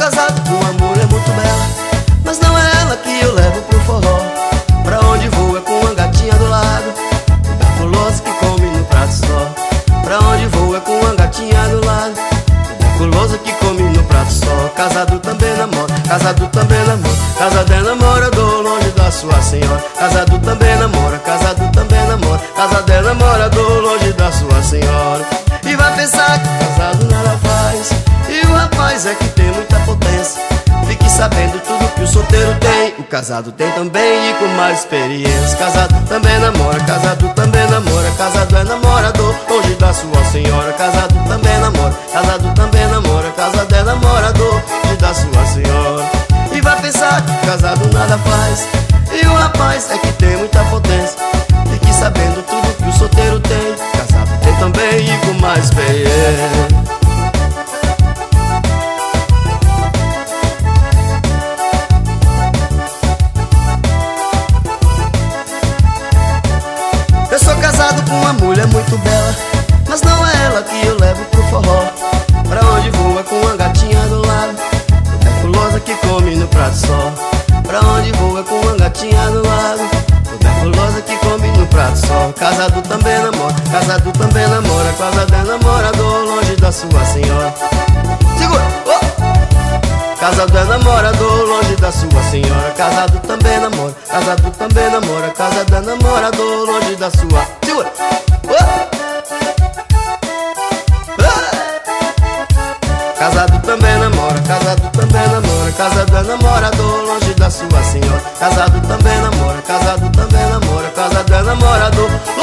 casado com uma mulher muito bela, mas não é ela que eu levo pro forró. Pra onde vou é com uma gatinha do lado, tuberculosa que come no prato só. Pra onde vou é com uma gatinha do lado, tuberculosa que come no prato só. Casado também namora, casado também namora, casado é namorador longe da sua senhora. Casado também namora, casado também namora, casado é namorador longe da sua senhora. E vai pensar que casado nada faz, e o rapaz é que tem muita potência. Fique sabendo tudo que o solteiro tem, o casado tem também e com mais experiência. Casado também namora, casado também namora, casado é namorador longe da sua senhora. Casado também namora, casado também namora, casado é namorador longe da sua senhora. E vai pensar que casado nada faz, e o rapaz é que tem muita potência. Fique sabendo tudo que o solteiro tem, casado tem também e com mais experiência. Eu sou casado com uma mulher muito bela, mas não é ela que eu levo pro forró. Pra onde vou é com uma gatinha do lado, tuberculosa que come no prato só. Pra onde vou é com uma gatinha do lado, tuberculosa que come no prato só. Casado também namora, casado também namora, casado é namorador longe da sua senhora. Segura! Oh! Casado é namorador longe da sua senhora. Casado também namora, casado também namora, casado é namorador longe da sua. Segura! Oh! Casado também namora, casado também namora, casado é namorador longe da sua senhora. Casado também namora, casado também namora, casado é namorador